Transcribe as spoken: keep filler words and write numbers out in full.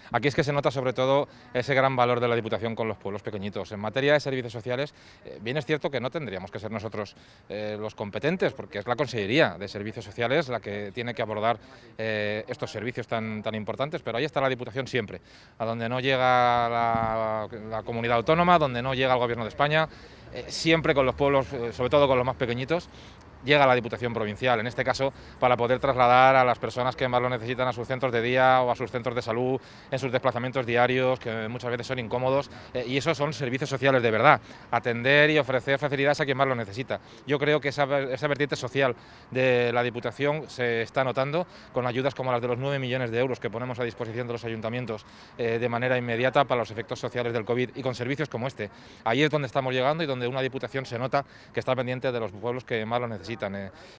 Aquí es que se nota sobre todo ese gran valor de la Diputación con los pueblos pequeñitos. En materia de servicios sociales, eh, bien es cierto que no tendríamos que ser nosotros eh, los competentes, porque es la Consellería de Servicios Sociales la que tiene que abordar eh, estos servicios tan, tan importantes, pero ahí está la Diputación siempre, a donde no llega la, la comunidad autónoma, donde no llega el Gobierno de España, eh, siempre con los pueblos, eh, sobre todo con los más pequeñitos, llega a la Diputación Provincial, en este caso para poder trasladar a las personas que más lo necesitan a sus centros de día o a sus centros de salud, en sus desplazamientos diarios, que muchas veces son incómodos, eh, y esos son servicios sociales de verdad, atender y ofrecer facilidades a quien más lo necesita. Yo creo que esa, esa vertiente social de la Diputación se está notando con ayudas como las de los nueve millones de euros que ponemos a disposición de los ayuntamientos eh, de manera inmediata para los efectos sociales del COVID y con servicios como este. Ahí es donde estamos llegando y donde una Diputación se nota que está pendiente de los pueblos que más lo necesitan.